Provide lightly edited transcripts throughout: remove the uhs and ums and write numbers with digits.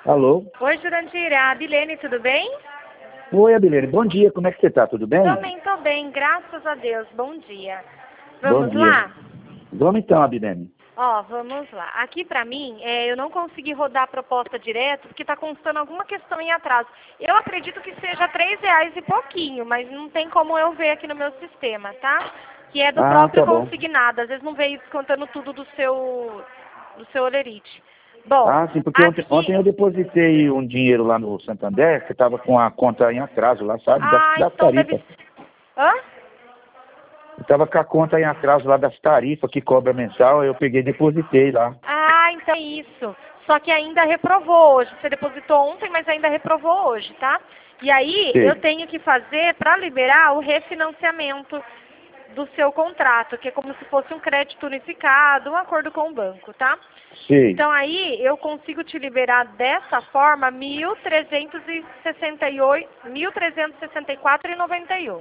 Alô? Oi, Jurandir, é a Abilene, tudo bem? Oi, Abilene. Bom dia, como é que você tá? Tudo bem? Também tô bem, graças a Deus. Bom dia. Bom Vamos dia. lá? Vamos então, Abilene. Ó, vamos lá. Aqui pra mim, eu não consegui rodar a proposta direto porque tá constando alguma questão em atraso. Eu acredito que seja R$ 3 e pouquinho, mas não tem como eu ver aqui no meu sistema, tá? Que é do próprio Tá bom. consignado. Às vezes não veio descontando tudo do seu Olerite. Bom, Sim, porque aqui... ontem eu depositei um dinheiro lá no Santander, que estava com a conta em atraso lá, sabe? Das então deve... tarifas. Hã? Estava com a conta em atraso lá das tarifas que cobra mensal, eu peguei e depositei lá. Então é isso. Só que ainda reprovou hoje. Você depositou ontem, mas ainda reprovou hoje, tá? E aí eu Sei. tenho que fazer para liberar o refinanciamento do seu contrato, que é como se fosse um crédito unificado, um acordo com o banco, tá? Sei. Então aí eu consigo te liberar dessa forma 1.368, 1.364,91.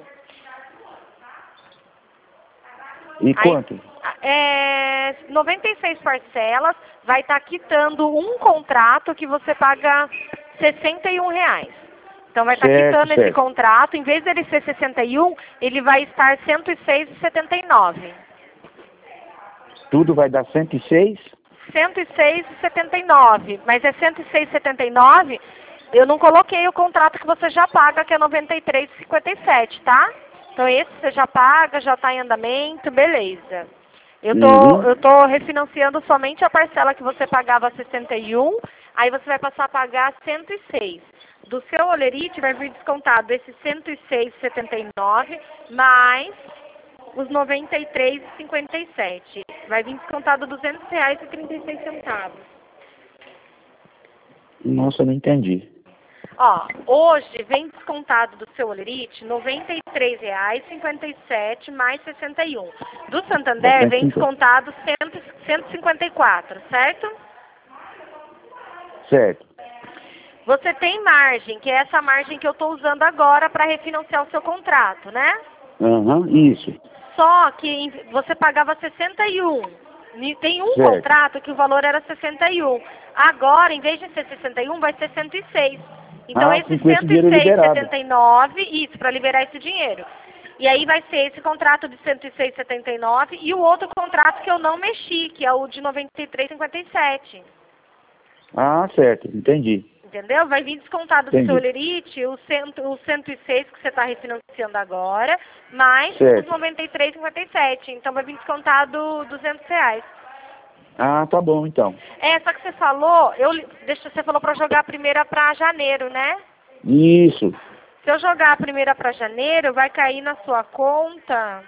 E Aí, quanto? 96 parcelas, vai estar quitando um contrato que você paga R$ 61. Então vai estar Certo, quitando esse certo. contrato, em vez dele ser 61, ele vai estar 106,79. Tudo vai dar 106? 106,79, mas é 106,79, eu não coloquei o contrato que você já paga, que é 93,57, tá? Então esse você já paga, já está em andamento, beleza. Eu Uhum. tô refinanciando somente a parcela que você pagava 61, aí você vai passar a pagar 106. Do seu Olerite vai vir descontado esse 106,79 mais os 93,57. Vai vir descontado R$ 200,36. Nossa, não entendi. Ó, hoje vem descontado do seu Olerite R$ 93,57 mais 61. Do Santander vem 95. descontado 154, certo? Certo. Você tem margem, que é essa margem que eu estou usando agora para refinanciar o seu contrato, né? Isso. Só que você pagava 61. Tem um Certo. contrato que o valor era 61. Agora, em vez de ser 61, vai ser 106. Então, esse Sim, com esse dinheiro liberado. 106,79, isso, para liberar esse dinheiro. E aí vai ser esse contrato de 106,79 e o outro contrato que eu não mexi, que é o de 93,57. Certo, entendi. Entendeu? Vai vir descontado do seu Entendi. Olerite o 106 que você está refinanciando agora, mais os Certo. 93,57. Então vai vir descontado R$ 200. Tá bom então. Só que você falou, você falou para jogar a primeira para janeiro, né? Isso. Se eu jogar a primeira para janeiro, vai cair na sua conta.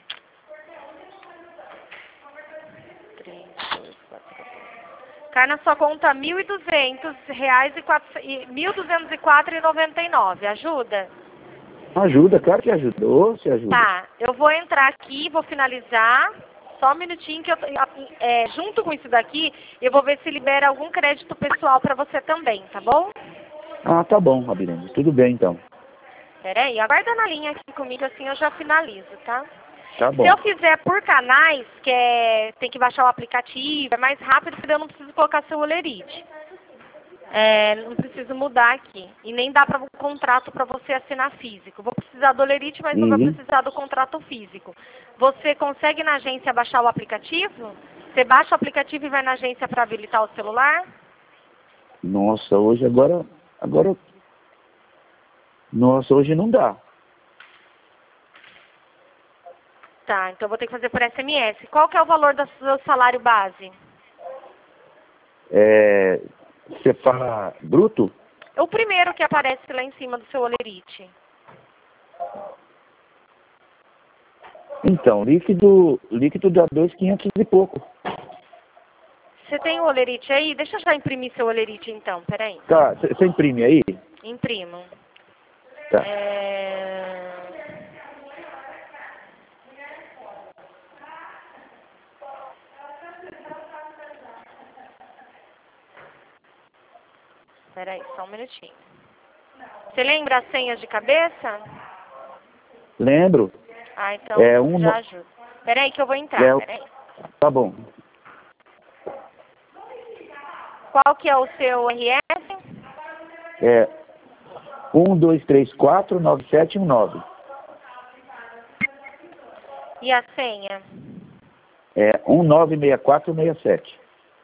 3, 2, 4. Cai na sua conta R$ 1.200 e 1.204,99. Ajuda? Ajuda, claro que ajuda. Se ajuda. Tá, eu vou entrar aqui, vou finalizar. Só um minutinho que junto com isso daqui, eu vou ver se libera algum crédito pessoal para você também, tá bom? Tá bom, Abilene. Tudo bem então. Peraí, aguarda na linha aqui comigo, assim eu já finalizo, tá? Tá Se bom. eu fizer por canais, tem que baixar o aplicativo, é mais rápido, porque eu não preciso colocar seu Olerite. Não preciso mudar aqui. E nem dá para um contrato para você assinar físico. Vou precisar do Olerite, mas não vai precisar do contrato físico. Você consegue na agência baixar o aplicativo? Você baixa o aplicativo e vai na agência para habilitar o celular? Nossa, Nossa, hoje não dá. Tá, então eu vou ter que fazer por SMS. Qual que é o valor do seu salário base? Você fala bruto? O primeiro que aparece lá em cima do seu Olerite. Então, líquido dá 2.500 e pouco. Você tem o Olerite aí? Deixa eu já imprimir seu Olerite então, peraí. Tá, você imprime aí? Imprimo. Tá. Peraí, só um minutinho. Você lembra as senhas de cabeça? Lembro. Então já ajuda. Peraí que eu vou entrar, peraí. Tá bom. Qual que é o seu RS? É 12349719. E a senha? É 196467.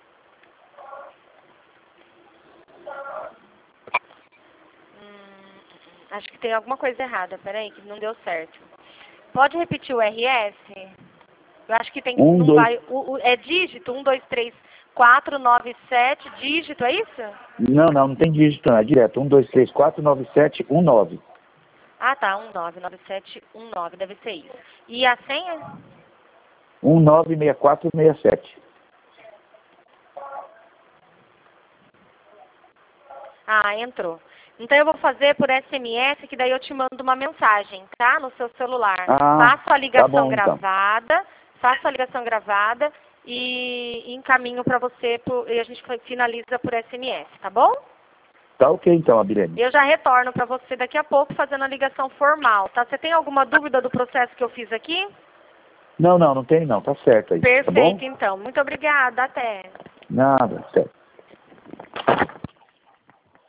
Acho que tem alguma coisa errada, peraí, que não deu certo. Pode repetir o RS? Eu acho que tem que... não vai, é dígito, 1, 2, 3, 4, 9, 7, dígito, é isso? Não tem dígito, não. É direto. 12349719. Ah, tá, 199719, deve ser isso. E a senha? 196467. Ah, entrou. Então eu vou fazer por SMS, que daí eu te mando uma mensagem, tá? No seu celular. Faço a ligação gravada, e encaminho para você e a gente finaliza por SMS, tá bom? Tá ok então, Abilene. Eu já retorno para você daqui a pouco fazendo a ligação formal, tá? Você tem alguma dúvida do processo que eu fiz aqui? Não tem não, tá certo aí. Perfeito, tá bom? então. Muito obrigada, até. Nada, certo.